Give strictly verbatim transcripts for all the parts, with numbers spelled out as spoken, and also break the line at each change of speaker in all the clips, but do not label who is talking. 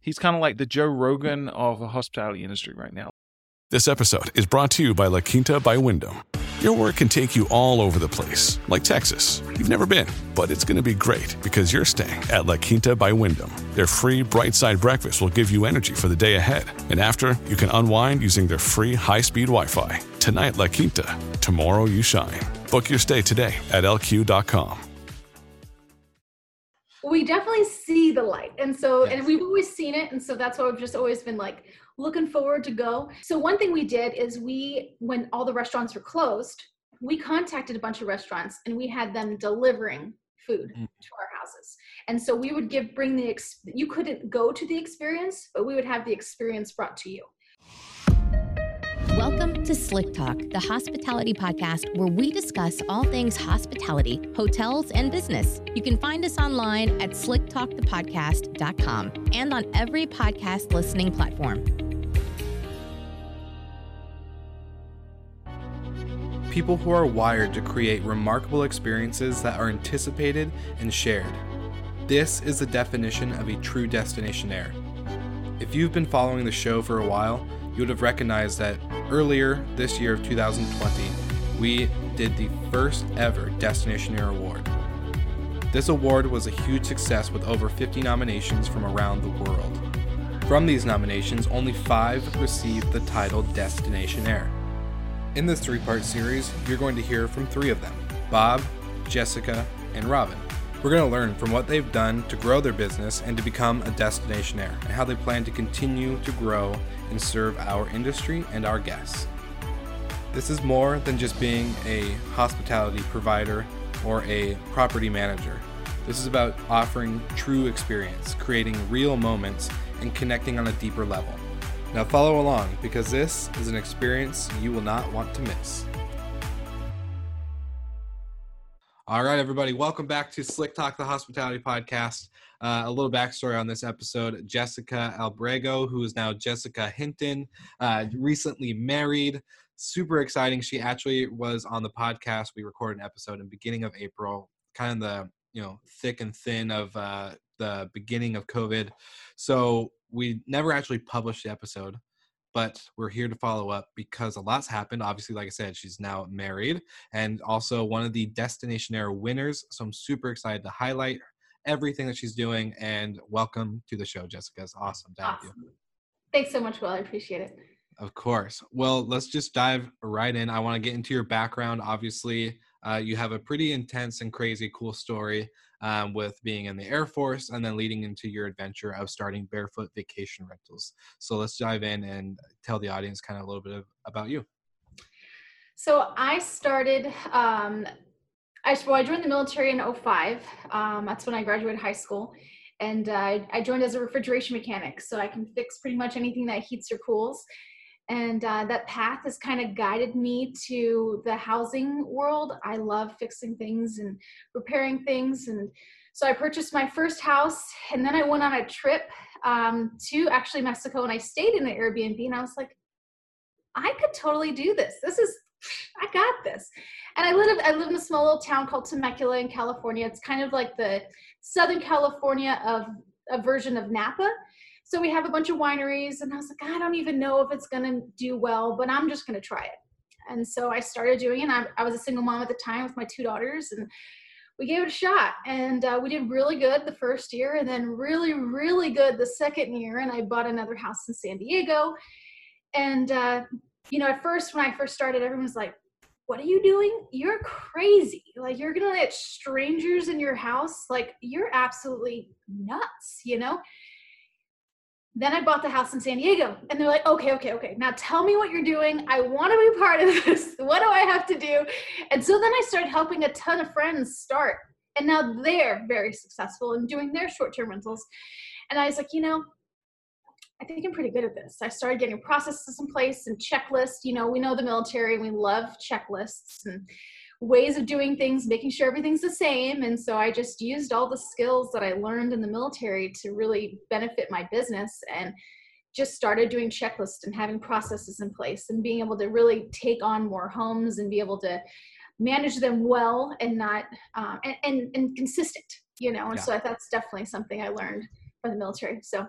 He's kind of like the Joe Rogan of the hospitality industry right now.
This episode is brought to you by La Quinta by Wyndham. Your work can take you all over the place, like Texas. You've never been, but it's going to be great because you're staying at La Quinta by Wyndham. Their free Bright Side breakfast will give you energy for the day ahead. And after, you can unwind using their free high-speed Wi-Fi. Tonight, La Quinta. Tomorrow, you shine. Book your stay today at L Q dot com.
We definitely see the light. And so,
Yes.
and we've always seen it. And so that's why we've just always been like looking forward to go. So one thing we did is we, when all the restaurants were closed, we contacted a bunch of restaurants and we had them delivering food
Mm.
to our houses. And so we would give, bring the, ex- you couldn't go to the experience, but we would have the experience brought to you.
Welcome to Slick Talk, the hospitality podcast where we discuss all things hospitality, hotels, and business. You can find us online at slick talk the podcast dot com and on every podcast listening platform.
People who are wired to create remarkable experiences that are anticipated and shared. This is the definition of a true destinationaire. If you've been following the show for a while, you would have recognized that earlier this year of two thousand twenty, we did the first ever Destinationaire Award. This award was a huge success with over fifty nominations from around the world. From these nominations, only five received the title Destinationaire. In this three-part series, you're going to hear from three of them, Bob, Jessica, and Robin. We're going to learn from what they've done to grow their business and to become a destinationaire, and how they plan to continue to grow and serve our industry and our guests. This is more than just being a hospitality provider or a property manager. This is about offering true experience, creating real moments, and connecting on a deeper level. Now follow along, because this is an experience you will not want to miss. All right, everybody, welcome back to Slick Talk, the Hospitality Podcast. Uh, a little backstory on this episode. Jessica Albrego, who is now Jessica Hinton, uh, recently married. Super exciting. She actually was on the podcast. We recorded an episode in the beginning of April, kind of the, you know, thick and thin of uh, the beginning of COVID. So we never actually published the episode, but we're here to follow up because a lot's happened. Obviously, like I said, she's now married and also one of the Destinationaire winners. So I'm super excited to highlight everything that she's doing. And welcome to the show, Jessica. It's awesome to have
Awesome.
you.
Thanks so much, Will. I appreciate it.
Of course. Well, let's just dive right in. I want to get into your background. Obviously, uh, you have a pretty intense and crazy cool story um, with being in the Air Force and then leading into your adventure of starting Barefoot Vacation Rentals. So let's dive in and tell the audience kind of a little bit of, about you.
So I started, um, I, well, I joined the military in oh five. Um, that's when I graduated high school. And uh, I joined as a refrigeration mechanic. So I can fix pretty much anything that heats or cools. And uh, that path has kind of guided me to the housing world. I love fixing things and repairing things. And so I purchased my first house, and then I went on a trip um, to actually Mexico, and I stayed in the Airbnb, and I was like, I could totally do this. This is, I got this. And I live, I live in a small little town called Temecula in California. It's kind of like the Southern California of a version of Napa. So we have a bunch of wineries, and I was like, I don't even know if it's going to do well, but I'm just going to try it. And so I started doing it. I, I was a single mom at the time with my two daughters, and we gave it a shot. And uh, we did really good the first year, and then really, really good the second year. And I bought another house in San Diego. And, uh, you know, at first, when I first started, everyone was like, what are you doing? You're crazy. Like, you're going to let strangers in your house? Like, you're absolutely nuts, you know? Then I bought the house in San Diego, and they're like, okay, okay, okay. Now tell me what you're doing. I want to be part of this. What do I have to do? And so then I started helping a ton of friends start, and now they're very successful in doing their short-term rentals. And I was like, you know, I think I'm pretty good at this. I started getting processes in place and checklists. You know, we know the military, we love checklists and ways of doing things, making sure everything's the same. And so I just used all the skills that I learned in the military to really benefit my business, and just started doing checklists and having processes in place and being able to really take on more homes and be able to manage them well and not, um, and, and, and consistent, you know? And
Yeah.
so that's definitely something I learned from the military. So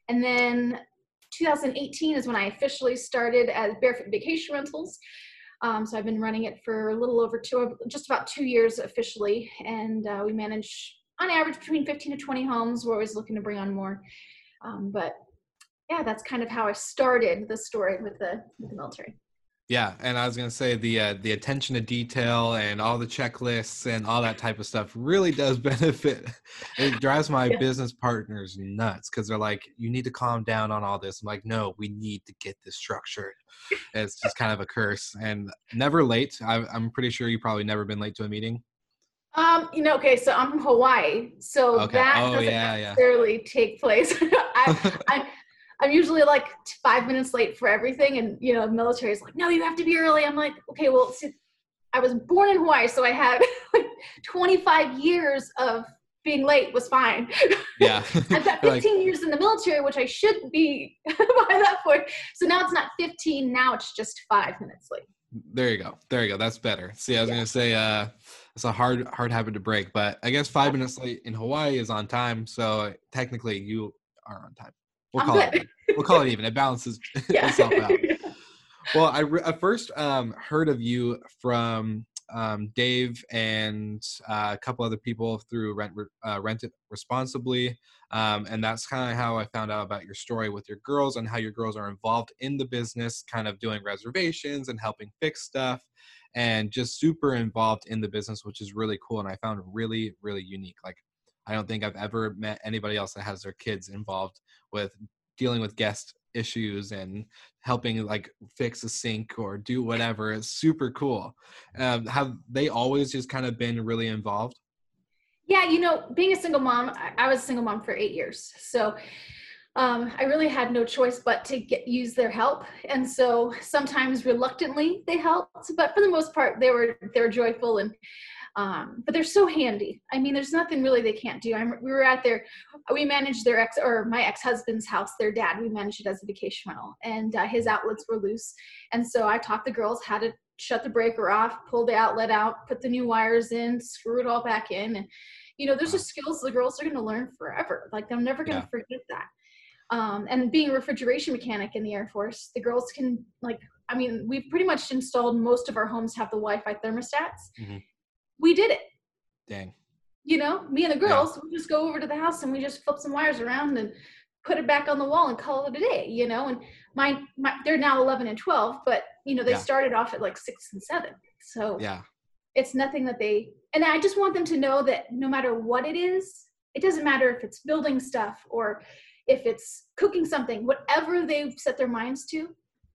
And then two thousand eighteen is when I officially started as Barefoot Vacation Rentals. Um, so I've been running it for a little over two, just about two years officially. And uh, we manage on average between fifteen to twenty homes. We're always looking to bring on more. Um, but yeah, that's kind of how I started the story with the, with the military.
Yeah, and I was going to say the uh, the attention to detail and all the checklists and all that type of stuff really does benefit. It drives my yeah. business partners nuts because they're like, you need to calm down on all this. I'm like, no, we need to get this structured. It's just kind of a curse. And never late. I, I'm pretty sure you've probably never been late to a meeting.
Um, you know, okay, so I'm from Hawaii, so
okay.
that
oh,
doesn't
yeah,
necessarily
yeah.
take place. I, I I'm usually like five minutes late for everything. And, you know, the military is like, no, you have to be early. I'm like, okay, well, see, I was born in Hawaii. So I had like twenty-five years of being late was fine.
Yeah.
I've got fifteen like, years in the military, which I should be by that point. So now it's not fifteen. Now it's just five minutes late.
There you go. There you go. That's better. See, I was yeah. going to say, uh, it's a hard, hard habit to break, but I guess five minutes late in Hawaii is on time. So technically you are on time. We'll call it. We'll call it even. It balances yeah. itself out. Well, I, re- I first um, heard of you from um, Dave and uh, a couple other people through Rent uh, Rent It Responsibly, um, and that's kind of how I found out about your story with your girls and how your girls are involved in the business, kind of doing reservations and helping fix stuff, and just super involved in the business, which is really cool. And I found really, really unique. Like, I don't think I've ever met anybody else that has their kids involved with dealing with guest issues and helping like fix a sink or do whatever. It's super cool. Um, have they always just kind of been really involved?
Yeah, you know, being a single mom, I, I was a single mom for eight years. So um, I really had no choice but to get use their help. And so sometimes reluctantly they helped, but for the most part, they were they were joyful and Um, but they're so handy. I mean, there's nothing really they can't do. I'm, we were at their, we managed their ex or my ex-husband's house, their dad, we managed it as a vacation rental, and uh, his outlets were loose. And so I taught the girls how to shut the breaker off, pull the outlet out, put the new wires in, screw it all back in. And, you know, there's just skills the girls are going to learn forever. Like they're never going to yeah. forget that. Um, and being a refrigeration mechanic in the Air Force, the girls can like, I mean, we've pretty much installed, most of our homes have the Wi-Fi thermostats. Mm-hmm. We did it.
Dang.
You know, me and the girls, yeah. we just go over to the house and we just flip some wires around and put it back on the wall and call it a day, you know, and my, my they're now eleven and twelve, but you know, they yeah. started off at like six and seven. So
yeah, it's
nothing that they, and I just want them to know that no matter what it is, it doesn't matter if it's building stuff or if it's cooking something, whatever they've set their minds to,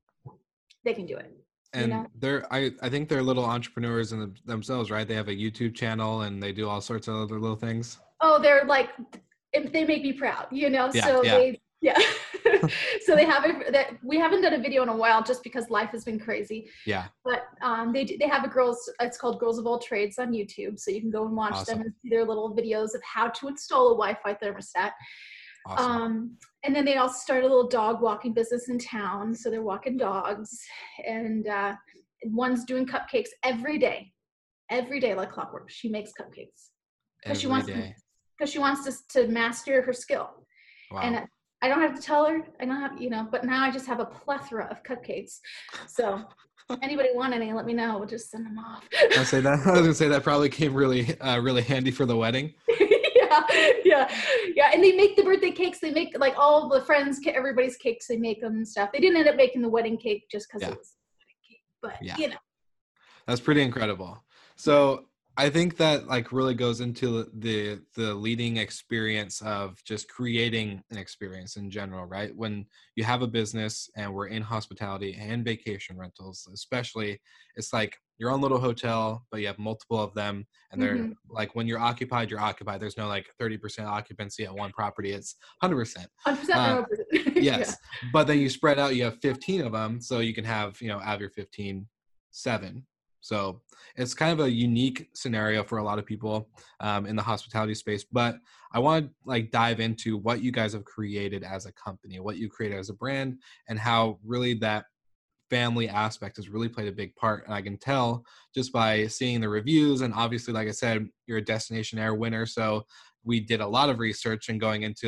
they can do it.
And
you know?
they're, I, I think they're little entrepreneurs in the, themselves, right? They have a YouTube channel and they do all sorts of other little things.
Oh, they're like, they make me proud, you know?
Yeah,
so
yeah.
they, yeah. So they have a, that we haven't done a video in a while just because life has been crazy.
Yeah.
But um, they they have a girls, it's called Girls of All Trades on YouTube. So you can go and watch
Awesome.
them and see their little videos of how to install a Wi-Fi thermostat.
Awesome.
Um, and then they also started a little dog walking business in town. So they're walking dogs, and uh, one's doing cupcakes every day, every day like clockwork. She makes cupcakes because she wants to, because she wants to, to master her skill.
Wow.
And I don't have to tell her. I don't have, you know, but now I just have a plethora of cupcakes. So anybody want any, let me know. We'll just send them off.
I say that. I was gonna say that probably came really, uh, really handy for the wedding.
yeah, yeah, yeah. And they make the birthday cakes. They make like all the friends, everybody's cakes. They make them and stuff. They didn't end up making the wedding cake just because
yeah.
it was a wedding cake. But
yeah.
you know,
that's pretty incredible. So I think that like really goes into the the leading experience of just creating an experience in general, right? When you have a business and we're in hospitality and vacation rentals, especially, it's like your own little hotel, but you have multiple of them, and they're mm-hmm. like when you're occupied, you're occupied. There's no like thirty percent occupancy at one property. It's one hundred percent.
one hundred percent.
Uh, yes,
yeah.
But then you spread out. You have fifteen of them, so you can have you know out of your fifteen, seven. So it's kind of a unique scenario for a lot of people um, in the hospitality space. But I want to like dive into what you guys have created as a company, what you created as a brand, and how really that family aspect has really played a big part. And I can tell just by seeing the reviews. And obviously, like I said, you're a Destination Air winner. So we did a lot of research and going into like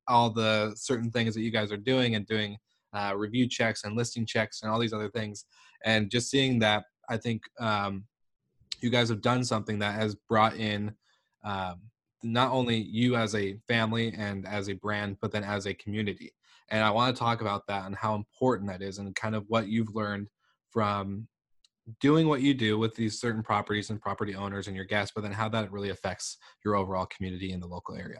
all the certain things that you guys are doing and doing uh, review checks and listing checks and all these other things. And just seeing that, I think um, you guys have done something that has brought in um, not only you as a family and as a brand, but then as a community. And I want to talk about that and how important that is and kind of what you've learned from doing what you do with these certain properties and property owners and your guests, but then how that really affects your overall community in the local area.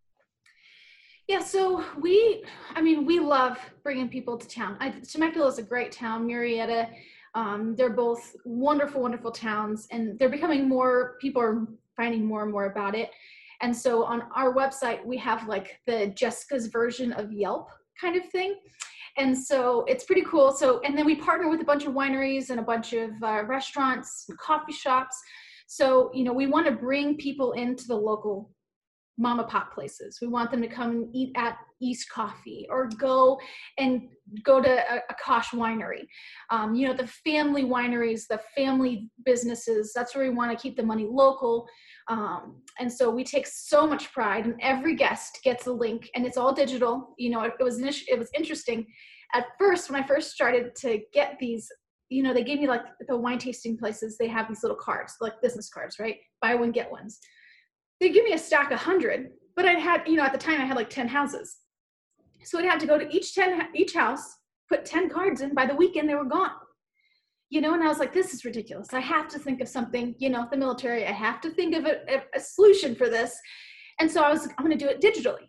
Yeah, so we, I mean, we love bringing people to town. I, Temecula is a great town. Murrieta, um, they're both wonderful, wonderful towns, and they're becoming more, people are finding more and more about it. And so on our website, we have like the Jessica's version of Yelp kind of thing. And so it's pretty cool. So, and then we partner with a bunch of wineries and a bunch of uh, restaurants and coffee shops. So, you know, we want to bring people into the local mom and pop places. We want them to come and eat at East Coffee or go and go to a, a Kosh winery. Um, you know, the family wineries, the family businesses, that's where we want to keep the money local. Um, and so we take so much pride, and every guest gets a link, and it's all digital. You know, it, it was it was interesting. At first, when I first started to get these, you know, they gave me like the wine tasting places, they have these little cards, like business cards, right? Buy one, get ones. They give me a stack of hundred, but I had, you know, at the time I had like ten houses. So I'd have to go to each ten, each house, put ten cards in. By the weekend, they were gone. You know, and I was like, this is ridiculous. I have to think of something, you know, the military, I have to think of a, a solution for this. And so I was like, I'm going to do it digitally.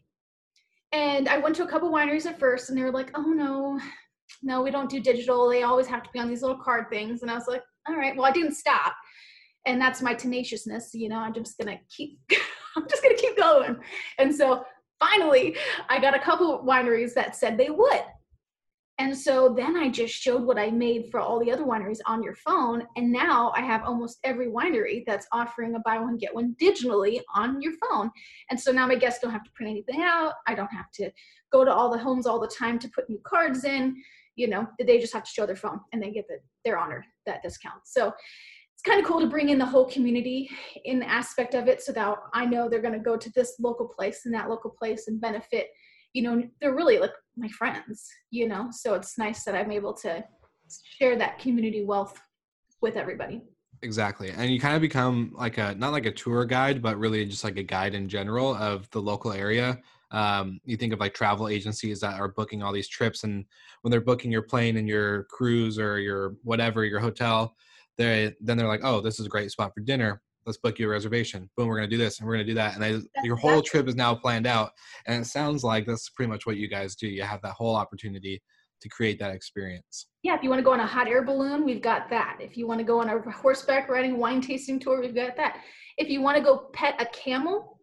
And I went to a couple wineries at first, and they were like, oh no, no, we don't do digital. They always have to be on these little card things. And I was like, all right, well, I didn't stop. And that's my tenaciousness. You know, I'm just going to keep, I'm just going to keep going. And so finally I got a couple wineries that said they would. And so then I just showed what I made for all the other wineries on your phone. And now I have almost every winery that's offering a buy one, get one digitally on your phone. And so now my guests don't have to print anything out. I don't have to go to all the homes all the time to put new cards in. You know, they just have to show their phone, and they get the, they're honored that discount. So it's kind of cool to bring in the whole community in the aspect of it, so that I know they're going to go to this local place and that local place and benefit. You know, they're really like my friends, you know, so it's nice that I'm able to share that community wealth with everybody.
Exactly. And you kind of become like a, not like a tour guide, but really just like a guide in general of the local area. Um, you think of like travel agencies that are booking all these trips, and when they're booking your plane and your cruise or your whatever, your hotel, they then they're like, oh, this is a great spot for dinner. Let's book you a reservation. Boom, we're going to do this and we're going to do that. And they, your whole trip is now planned out. And it sounds like that's pretty much what you guys do. You have that whole opportunity to create that experience.
Yeah, if you want to go on a hot air balloon, we've got that. If you want to go on a horseback riding wine tasting tour, we've got that. If you want to go pet a camel,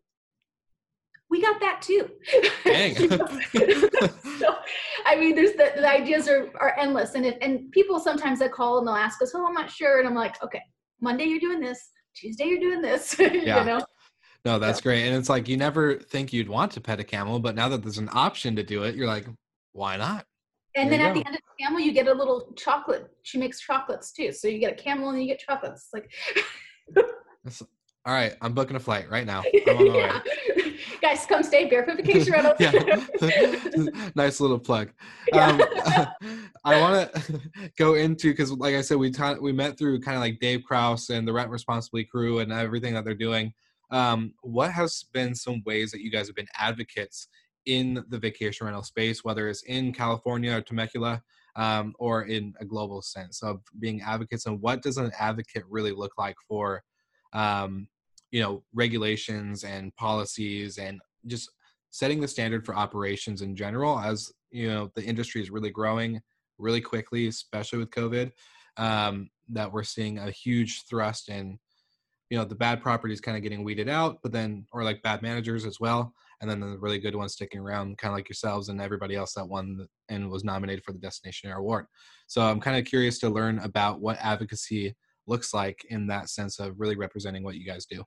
we got that too.
Dang.
So, I mean, there's the, the ideas are, are endless. And if, and people sometimes that call and they'll ask us, oh, I'm not sure. And I'm like, okay, Monday you're doing this. Tuesday you're doing this.
Yeah.
You know?
No, that's
so.
great. And it's like, you never think you'd want to pet a camel, but now that there's an option to do it, you're like, why not?
And
There
then
you
at
go.
the end of the camel, you get a little chocolate. She makes chocolates too. So you get a camel and you get chocolates. Like,
That's, all right, I'm booking a flight right now. I'm on my
yeah.
way.
Guys, come stay Barefoot Vacation Rentals.
Yeah. Nice little plug.
Yeah.
Um, I want to go into, because like I said, we ta- we met through kind of like Dave Kraus and the Rent Responsibly crew and everything that they're doing. Um, what has been some ways that you guys have been advocates in the vacation rental space, whether it's in California or Temecula, um, or in a global sense of being advocates? And what does an advocate really look like for, um, you know, regulations and policies and just setting the standard for operations in general, as, you know, the industry is really growing really quickly, especially with COVID, um, that we're seeing a huge thrust in, you know, the bad properties kind of getting weeded out, but then, or like bad managers as well. And then the really good ones sticking around, kind of like yourselves and everybody else that won and was nominated for the Destination Air Award. So I'm kind of curious to learn about what advocacy looks like in that sense of really representing what you guys do.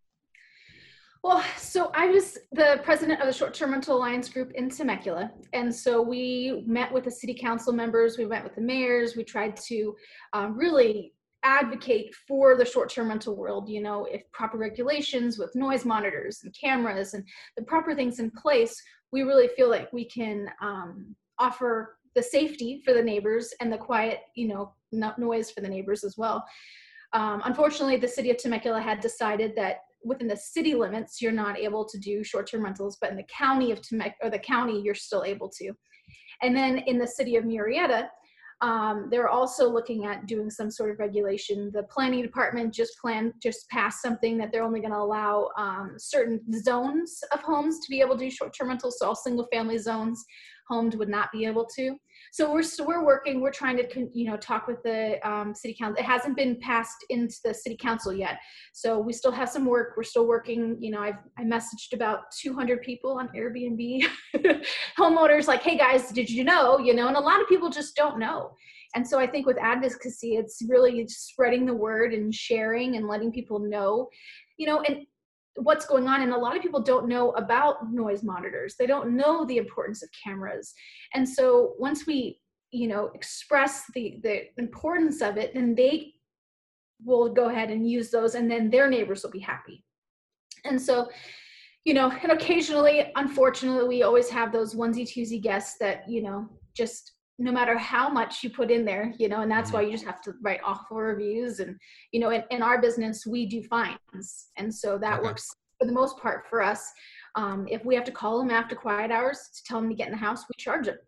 Well, so I was the president of the Short-Term Rental Alliance Group in Temecula. And so we met with the city council members, we met with the mayors, we tried to um, really advocate for the short-term rental world, you know, if proper regulations with noise monitors and cameras and the proper things in place we really feel like we can um, offer the safety for the neighbors and the quiet, you know, no- noise for the neighbors as well. Um, unfortunately, the city of Temecula had decided that within the city limits, you're not able to do short-term rentals, but in the county of Temecula, or the county, you're still able to. And then in the city of Murrieta, um, they're also looking at doing some sort of regulation. The planning department just planned, just passed something that they're only going to allow um, certain zones of homes to be able to do short-term rentals. So all single-family zones, homes would not be able to. So we're still, we're working, we're trying to, you know, talk with the um, city council. It hasn't been passed into the city council yet. So we still have some work. We're still working. You know, I've, I messaged about two hundred people on Airbnb, homeowners like, hey guys, did you know, you know, and a lot of people just don't know. And so I think with advocacy, it's really spreading the word and sharing and letting people know, you know, and what's going on. And a lot of people don't know about noise monitors. They don't know the importance of cameras. And so once we, you know, express the, the importance of it, then they will go ahead and use those, and then their neighbors will be happy. And so, you know, and occasionally, unfortunately, we always have those onesie twosie guests that, you know, just no matter how much you put in there, you know, and that's why you just have to write awful reviews. And, you know, in, in our business, we do fines. And so that
Okay.
works for the most part for us. Um, if we have to call them after quiet hours to tell them to get in the house, we charge them,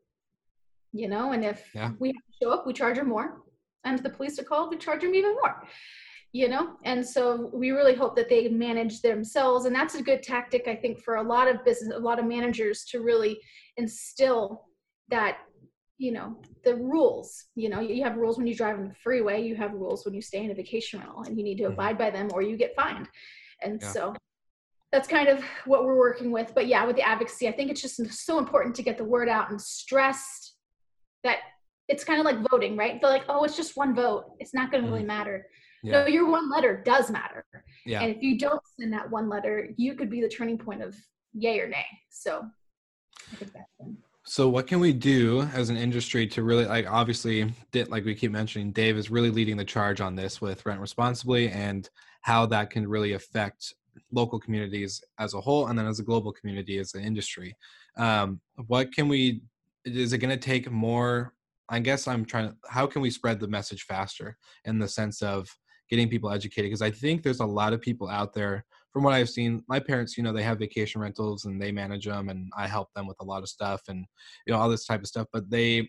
you know, and if
Yeah.
we have to show up, we charge them more. And if the police are called, we charge them even more, you know? And so we really hope that they manage themselves. And that's a good tactic, I think, for a lot of business, a lot of managers to really instill that, you know, the rules. You know, you have rules when you drive on the freeway, you have rules when you stay in a vacation rental, and you need to
Mhm.
abide by them or you get fined. And
Yeah.
so that's kind of what we're working with. But yeah, with the advocacy, I think it's just so important to get the word out and stress that it's kind of like voting, right? They're like, oh, it's just one vote, it's not going to really
Mhm.
matter.
Yeah.
No, your one letter does matter.
Yeah.
And if you don't send that one letter, you could be the turning point of yay or nay. So I think that's it.
So what can we do as an industry to really, like, obviously, like we keep mentioning, Dave is really leading the charge on this with Rent Responsibly and how that can really affect local communities as a whole, and then as a global community, as an industry. Um, what can we, is it going to take more, I guess I'm trying to, how can we spread the message faster in the sense of getting people educated? Because I think there's a lot of people out there, from what I've seen, my parents, you know, they have vacation rentals and they manage them, and I help them with a lot of stuff and, you know, all this type of stuff. But they,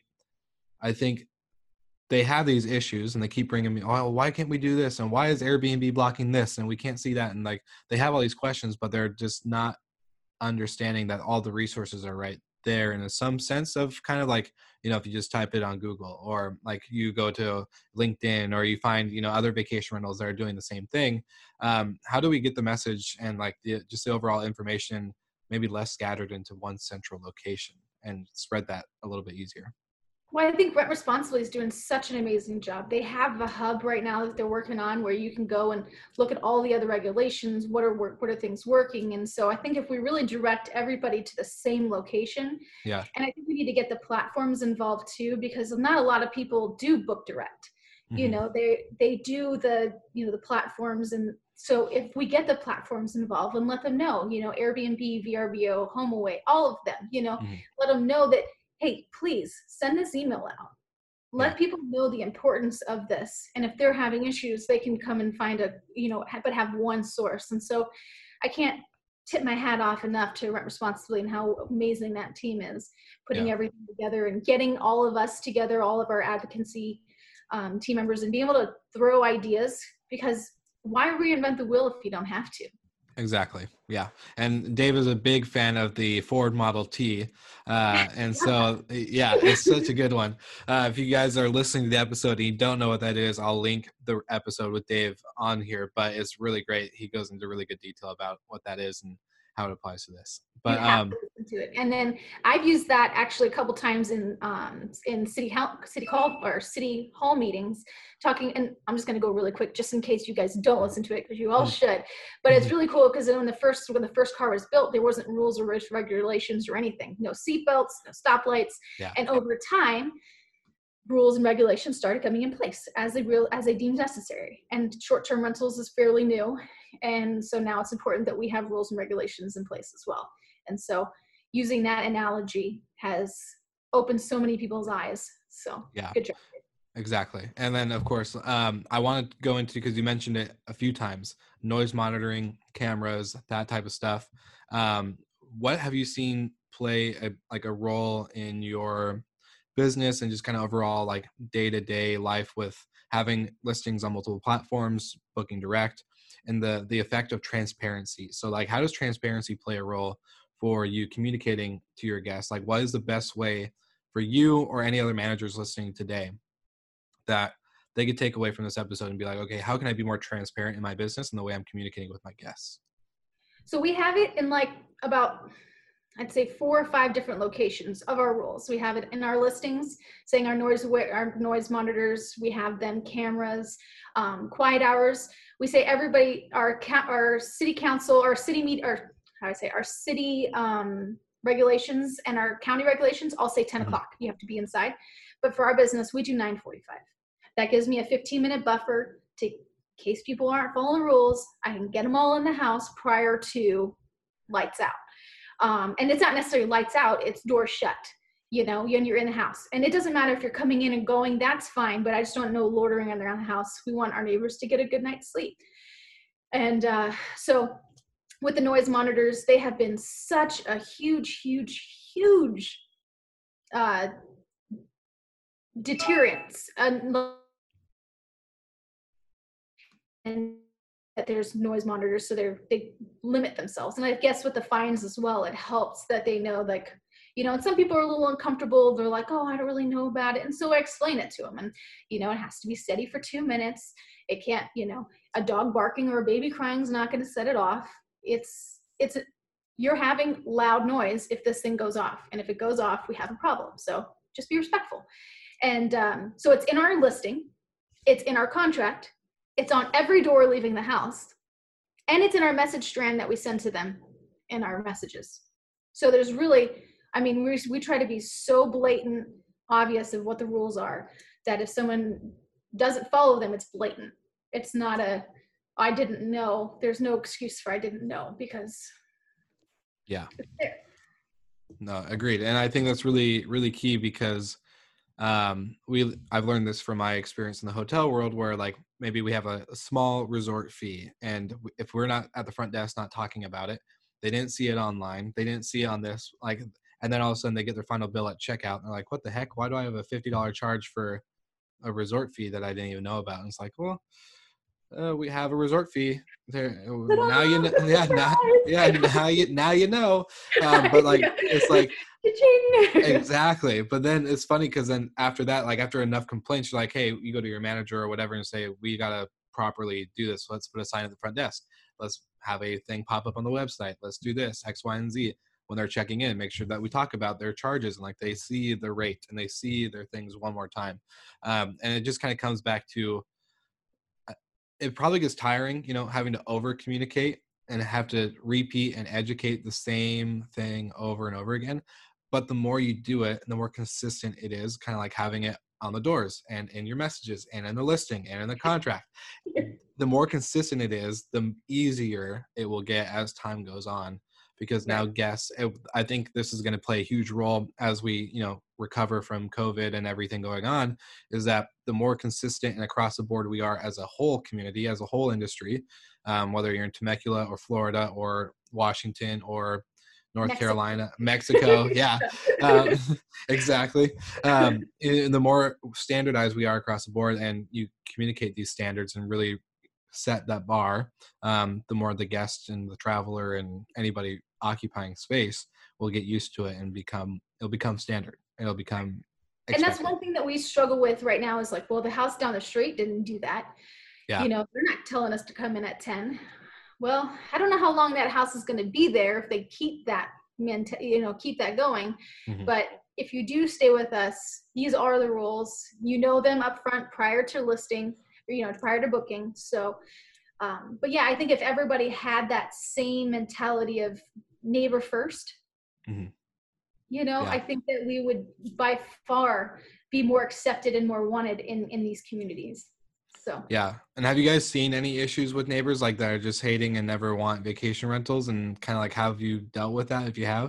I think they have these issues and they keep bringing me, oh, why can't we do this? And why is Airbnb blocking this? And we can't see that. And like, they have all these questions, but they're just not understanding that all the resources are right there in some sense of kind of like, you know, if you just type it on Google, or like you go to LinkedIn, or you find, you know, other vacation rentals that are doing the same thing. Um, how do we get the message and like the, just the overall information maybe less scattered into one central location and spread that a little bit easier?
Well, I think Rent Responsibly is doing such an amazing job. They have a hub right now that they're working on where you can go and look at all the other regulations. What are work, what are things working? And so I think if we really direct everybody to the same location,
yeah,
and I think we need to get the platforms involved too, because not a lot of people do book direct. Mm-hmm. You know, they they do the, you know, the platforms. And so if we get the platforms involved and let them know, you know, Airbnb, V R B O, HomeAway, all of them, you know, mm-hmm. let them know that, hey, please send this email out. Let yeah. people know the importance of this. And if they're having issues, they can come and find a, you know, but have one source. And so I can't tip my hat off enough to Rent Responsibly and how amazing that team is, putting yeah. everything together and getting all of us together, all of our advocacy um, team members, and being able to throw ideas, because why reinvent the wheel if you don't have to?
Exactly. Yeah. And Dave is a big fan of the Ford Model T. Uh, and so, yeah, it's such a good one. Uh, if you guys are listening to the episode and you don't know what that is, I'll link the episode with Dave on here, but it's really great. He goes into really good detail about what that is and how it applies to this. But,
you have
um,
to listen to it. And then I've used that actually a couple times in, um, in city hall, city hall or city hall meetings, talking, and I'm just going to go really quick, just in case you guys don't listen to it, because you all should, but it's really cool because when the first, when the first car was built, there wasn't rules or regulations or anything, no seatbelts, no stoplights.
Yeah.
And over time, rules and regulations started coming in place as they real as they deemed necessary. And short-term rentals is fairly new. And so now it's important that we have rules and regulations in place as well. And so, using that analogy has opened so many people's eyes. So
yeah,
good job.
Exactly. And then of course, um, I want to go into, because you mentioned it a few times, noise monitoring, cameras, that type of stuff. Um, what have you seen play a, like a role in your business and just kind of overall like day-to-day life with having listings on multiple platforms, booking direct, and the the effect of transparency? So like, how does transparency play a role for you communicating to your guests? Like, what is the best way for you or any other managers listening today that they could take away from this episode and be like, okay, how can I be more transparent in my business and the way I'm communicating with my guests?
So we have it in like about, I'd say four or five different locations of our rules. We have it in our listings saying our noise, our noise monitors, we have them cameras, um, quiet hours. We say everybody, our our city council, our city meet, or how do I say, our city um, regulations and our county regulations all say ten mm-hmm. o'clock. You have to be inside. But for our business, we do nine forty-five. That gives me a fifteen minute buffer to, in case people aren't following the rules, I can get them all in the house prior to lights out. Um, and it's not necessarily lights out, it's doors shut, you know, and you're in the house. And it doesn't matter if you're coming in and going, that's fine, but I just don't know loitering around the house. We want our neighbors to get a good night's sleep. And uh, so with the noise monitors, they have been such a huge, huge, huge uh, deterrents. And, and that there's noise monitors, so they're, they limit themselves. And I guess with the fines as well, it helps that they know, like, you know, and some people are a little uncomfortable. They're like, oh, I don't really know about it. And so I explain it to them. And, you know, it has to be steady for two minutes. It can't, you know, a dog barking or a baby crying is not going to set it off. It's, it's, you're having loud noise if this thing goes off. And if it goes off, we have a problem. So just be respectful. And um, so it's in our listing. It's in our contract. It's on every door leaving the house, and it's in our message strand that we send to them in our messages. So there's really, I mean, we we try to be so blatant, obvious of what the rules are, that if someone doesn't follow them, it's blatant. It's not a, I didn't know. There's no excuse for I didn't know, because
yeah,
it's there.
No, agreed. And I think that's really, really key, because um we I've learned this from my experience in the hotel world, where like maybe we have a, a small resort fee, and if we're not at the front desk not talking about it, they didn't see it online, they didn't see it on this, like, and then all of a sudden they get their final bill at checkout and they're like, what the heck, why do I have a fifty dollars charge for a resort fee that I didn't even know about? And it's like, well, uh, we have a resort fee there now, you know. yeah now, yeah now you now you know um, but like it's like exactly. But then it's funny, because then after that, like after enough complaints, you're like, hey, you go to your manager or whatever and say, we gotta properly do this. Let's put a sign at the front desk. Let's have a thing pop up on the website. Let's do this X, Y, and Z. When they're checking in, make sure that we talk about their charges and like they see the rate and they see their things one more time. Um, and it just kind of comes back to, it probably gets tiring, you know, having to over communicate and have to repeat and educate the same thing over and over again. But the more you do it, the more consistent it is, kind of like having it on the doors and in your messages and in the listing and in the contract. The more consistent it is, the easier it will get as time goes on, because now guests, I think this is going to play a huge role as we, you know, recover from COVID and everything going on, is that the more consistent and across the board we are as a whole community, as a whole industry, um, whether you're in Temecula or Florida or Washington or North Mexico. Carolina, Mexico. Yeah, um, exactly. Um, the more standardized we are across the board, and you communicate these standards and really set that bar, um, the more the guest and the traveler and anybody occupying space will get used to it and become, it'll become standard. It'll become expected.
And that's one thing that we struggle with right now is like, well, the house down the street didn't do that. Yeah. You know, they're not telling us to come in at ten. Well, I don't know how long that house is going to be there if they keep that, you know, keep that going. Mm-hmm. But if you do stay with us, these are the rules. You know them up front prior to listing, or, you know, prior to booking. So, um, but yeah, I think if everybody had that same mentality of neighbor first, mm-hmm. you know, yeah. I think that we would by far be more accepted and more wanted in, in these communities. So
yeah. And have you guys seen any issues with neighbors like that are just hating and never want vacation rentals, and kind of like, how have you dealt with that if you have?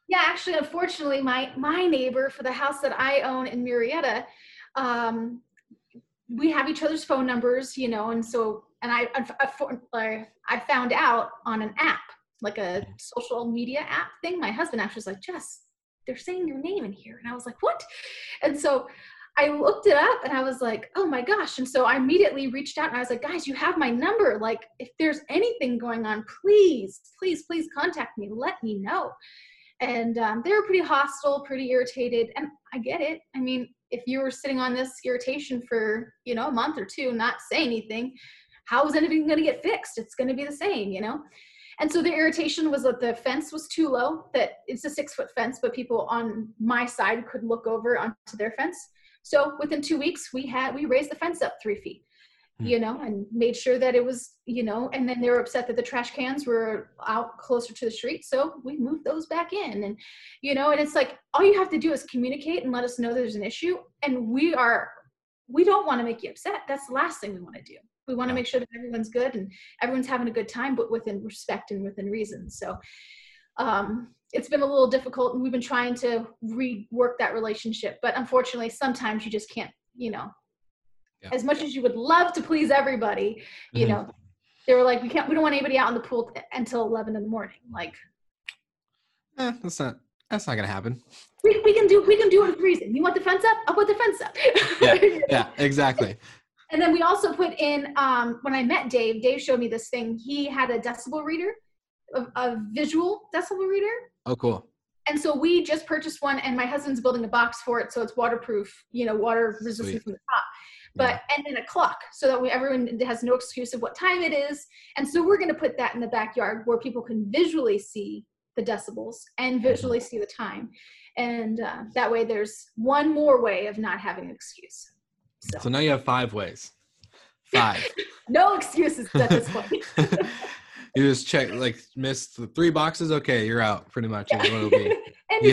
Yeah, actually, unfortunately, my my neighbor for the house that I own in Murrieta, um, we have each other's phone numbers, you know, and so, and I, I, I found out on an app, like a social media app thing. My husband actually was like, Jess, they're saying your name in here. And I was like, what? And so I looked it up and I was like, oh my gosh. And so I immediately reached out and I was like, guys, you have my number. Like, if there's anything going on, please, please, please contact me. Let me know. And um, they were pretty hostile, pretty irritated. And I get it. I mean, if you were sitting on this irritation for, you know, a month or two, not saying anything, how is anything going to get fixed? It's going to be the same, you know? And so the irritation was that the fence was too low, that it's a six foot fence, but people on my side could look over onto their fence. So within two weeks we had, we raised the fence up three feet, you know, and made sure that it was, you know, and then they were upset that the trash cans were out closer to the street. So we moved those back in and, you know, and it's like, all you have to do is communicate and let us know there's an issue. And we are, we don't want to make you upset. That's the last thing we want to do. We want to make sure that everyone's good and everyone's having a good time, but within respect and within reason. So um, it's been a little difficult and we've been trying to rework that relationship, but unfortunately, sometimes you just can't, you know, yeah. As much as you would love to please everybody, you mm-hmm. know, they were like, we can't, we don't want anybody out in the pool t- until eleven in the morning. Like,
eh, that's not, that's not going to happen.
We, we can do, we can do it with reason. You want the fence up? I'll put the fence up.
yeah, yeah, exactly.
And then we also put in, um, when I met Dave, Dave showed me this thing. He had a decibel reader, a, a visual decibel reader.
Oh, cool.
And so we just purchased one and my husband's building a box for it. So it's waterproof, you know, water resistant Sweet. From the top. But, yeah. And then a clock so that we, everyone has no excuse of what time it is. And so we're going to put that in the backyard where people can visually see the decibels and visually mm-hmm. see the time. And uh, that way there's one more way of not having an excuse. So,
so now you have five ways. Five.
No excuses at this point.
You just check, like, missed the three boxes. Okay, you're out. Pretty much. Yeah. Is what it'll be.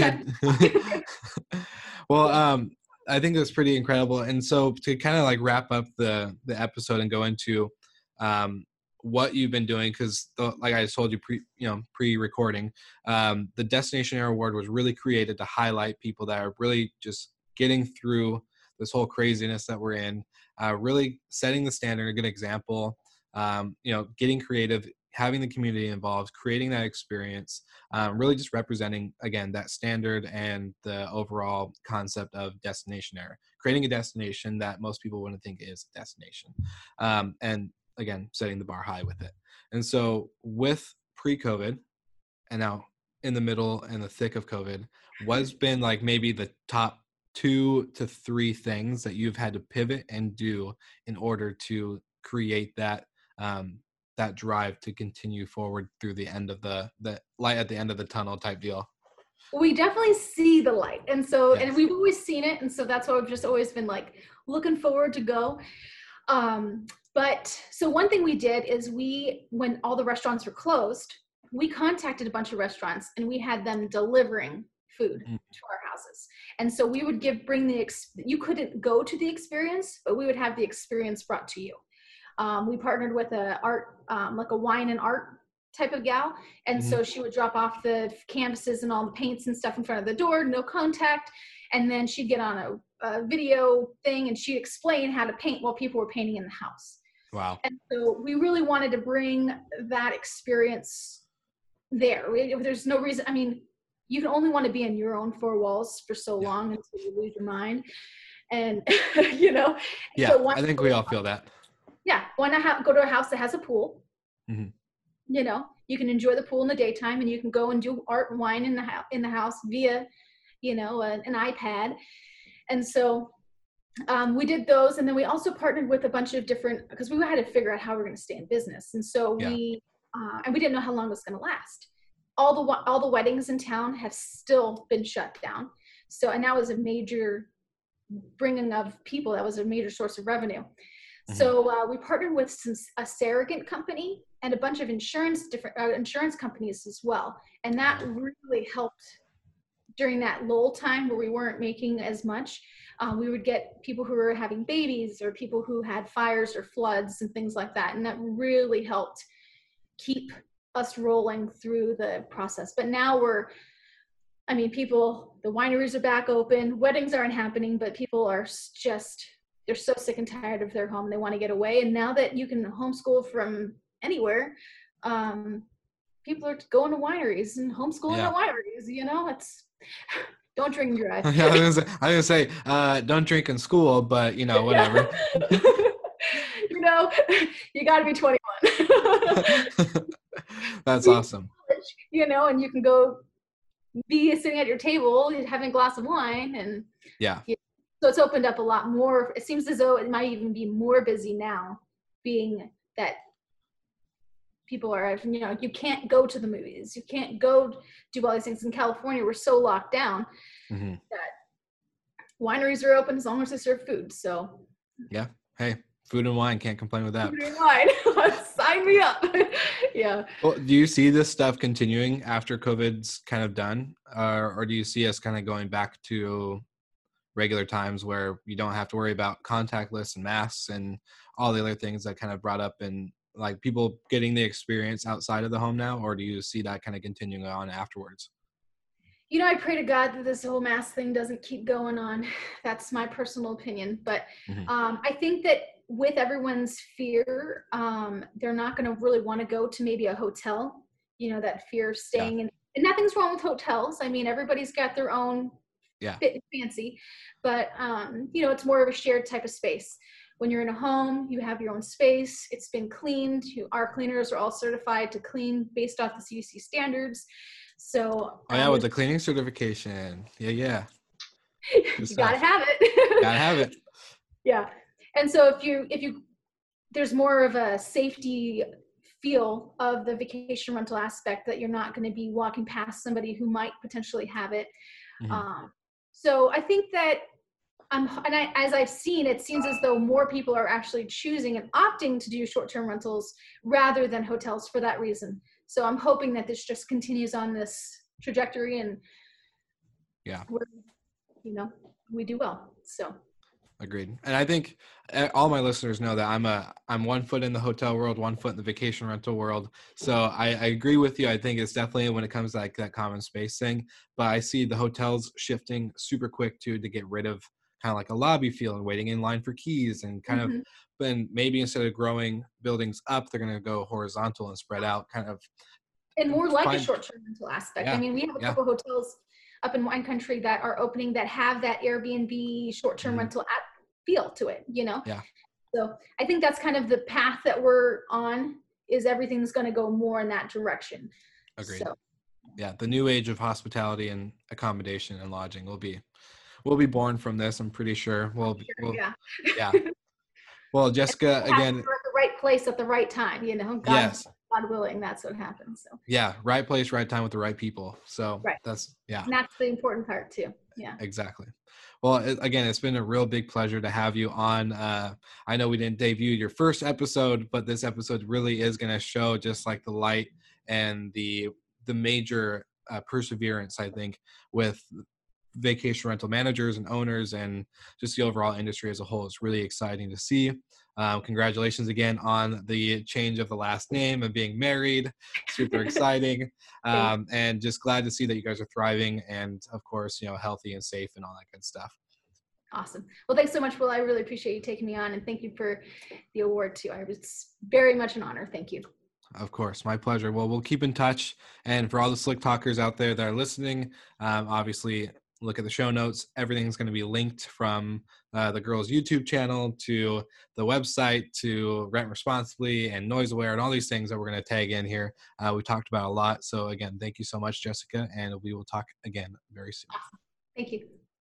And
well, um, I think that's pretty incredible. And so to kind of like wrap up the the episode and go into um, what you've been doing, because like I told you, pre you know pre-recording, um, the Destinationaire Award was really created to highlight people that are really just getting through this whole craziness that we're in, uh, really setting the standard, a good example, um, you know, getting creative, having the community involved, creating that experience, um, really just representing, again, that standard and the overall concept of Destinationaire, creating a destination that most people wouldn't think is a destination. Um, and again, setting the bar high with it. And so with pre-COVID and now in the middle and the thick of COVID, what's been like maybe the top two to three things that you've had to pivot and do in order to create that um, that drive to continue forward through the end of the the light at the end of the tunnel type deal?
We definitely see the light, and so
yes.
and we've always seen it, and so that's why we've just always been like looking forward to go. Um, but so one thing we did is we, when all the restaurants were closed, we contacted a bunch of restaurants and we had them delivering food mm. to our houses. And so we would give, bring the, ex you couldn't go to the experience, but we would have the experience brought to you. Um, we partnered with a art, um, like a wine and art type of gal. And mm-hmm. so she would drop off the canvases and all the paints and stuff in front of the door, no contact. And then she'd get on a, a video thing and she'd explain how to paint while people were painting in the house.
Wow.
And so we really wanted to bring that experience there. We, there's no reason, I mean, you can only want to be in your own four walls for so yeah. long until you lose your mind. And, you know.
Yeah, so I think we all feel that.
Yeah. Why not have, go to a house that has a pool?
Mm-hmm.
You know, you can enjoy the pool in the daytime and you can go and do art and wine in the, ho in the house via, you know, an, an iPad. And so um, we did those. And then we also partnered with a bunch of different, because we had to figure out how we're going to stay in business. And so yeah. we, uh, and we didn't know how long it was going to last. All the, all the weddings in town have still been shut down. So, and that was a major bringing of people. That was a major source of revenue. Mm-hmm. So uh, we partnered with some, a surrogate company and a bunch of insurance, different uh, insurance companies as well. And that really helped during that lull time where we weren't making as much. Uh, we would get people who were having babies or people who had fires or floods and things like that. And that really helped keep us rolling through the process. But now we're, I mean, people, the wineries are back open, weddings aren't happening, but people are s- just, they're so sick and tired of their home. They want to get away. And now that you can homeschool from anywhere, um, people are going to wineries and homeschooling
Yeah.
at wineries, you know, it's, don't drink and drive.
Yeah, I was gonna say, I was gonna say uh, don't drink in school, but you know, whatever.
You know, you got to be twenty-one.
That's awesome.
You know, and you can go be sitting at your table having a glass of wine, and
Yeah.
you know, so it's opened up a lot more. It seems as though it might even be more busy now, being that people are, you know, you can't go to the movies, you can't go do all these things. In California, we're so locked down
Mm-hmm.
that wineries are open as long as they serve food. So
Yeah. Hey, food and wine, can't complain with that.
food and wine, sign me up. Yeah.
Well, do you see this stuff continuing after COVID's kind of done, uh, or do you see us kind of going back to regular times where you don't have to worry about contactless and masks and all the other things that kind of brought up, and like people getting the experience outside of the home now, or do you see that kind of continuing on afterwards?
You know, I pray to God that this whole mask thing doesn't keep going on. That's my personal opinion. But
Mhm.
um, I think that with everyone's fear, um, they're not going to really want to go to maybe a hotel, you know, that fear of staying in. And nothing's wrong with hotels. I mean, everybody's got their own
Yeah.
fit and fancy, but, um, you know, it's more of a shared type of space. When you're in a home, you have your own space. It's been cleaned. You, our cleaners are all certified to clean based off the C D C standards. So
Oh yeah,
um,
with the cleaning certification. Yeah, yeah.
you gotta have it.
Gotta have it.
Yeah. And so if you if you there's more of a safety feel of the vacation rental aspect, that you're not going to be walking past somebody who might potentially have it.
Mhm.
Um, so I think that I'm and I, as I've seen, it seems as though more people are actually choosing and opting to do short-term rentals rather than hotels for that reason. So I'm hoping that this just continues on this trajectory, and
Yeah.
we're, you know, we do well. So
Agreed. And I think uh, all my listeners know that I'm a I'm one foot in the hotel world, one foot in the vacation rental world. So I, I agree with you. I think it's definitely when it comes to like that common space thing. But I see the hotels shifting super quick too, to get rid of kind of like a lobby feel and waiting in line for keys, and kind
Mhm.
of then maybe instead of growing buildings up, they're going to go horizontal and spread out, kind of.
and more like a
Find-
short-term rental aspect. I
Yeah,
mean, we have a
yeah.
couple hotels up in wine country that are opening that have that Airbnb short-term
Mhm.
rental app feel to it, you know?
Yeah.
So I think that's kind of the path that we're on, is everything's going to go more in that direction.
Agreed.
So,
Yeah, the new age of hospitality and accommodation and lodging will be will be born from this. I'm pretty sure. We'll,
sure,
we'll
yeah.
yeah. Well, Jessica,
It happens
again,
at the right place at the right time, you know? God,
yes,
God willing, that's what happens. So,
yeah, right place, right time with the right people. So
Right.
that's yeah,
and that's the important part too. Yeah.
exactly. Well, it, again, it's been a real big pleasure to have you on. Uh, I know we didn't debut your first episode, but this episode really is going to show just like the light and the the major uh, perseverance, I think, with vacation rental managers and owners, and just the overall industry as a whole. It's really exciting to see. Um, congratulations again on the change of the last name and being married. Super exciting. Um, and just glad to see that you guys are thriving, and of course, you know, healthy and safe and all that good stuff.
Awesome. Well, thanks so much, Will. I really appreciate you taking me on, and thank you for the award too. I was very much an honor. Thank you.
Of course, my pleasure. Well, we'll keep in touch. And for all the Slick Talkers out there that are listening, um, obviously look at the show notes. Everything's going to be linked, from uh, the girls' YouTube channel to the website to Rent Responsibly and Noise Aware and all these things that we're going to tag in here. Uh, we talked about a lot. So again, thank you so much, Jessica, and we will talk again very soon.
Awesome. Thank you.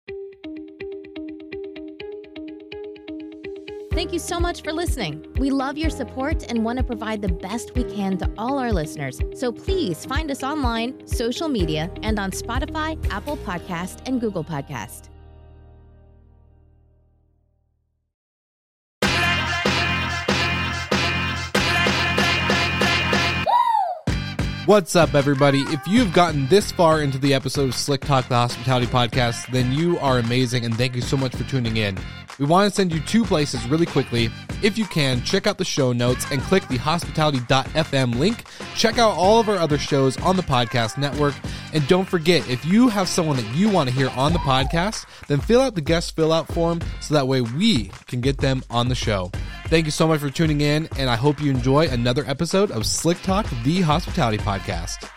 Thank you so much for listening. We love your support and want to provide the best we can to all our listeners. So please find us online, social media, and on Spotify, Apple Podcast, and Google Podcast.
What's up, everybody? If you've gotten this far into the episode of Slick Talk, the Hospitality Podcast, then you are amazing, and thank you so much for tuning in. We want to send you two places really quickly. If you can, check out the show notes and click the hospitality dot f m link. Check out all of our other shows on the podcast network. And don't forget, if you have someone that you want to hear on the podcast, then fill out the guest fill out form so that way we can get them on the show. Thank you so much for tuning in, and I hope you enjoy another episode of Slick Talk, the Hospitality Podcast.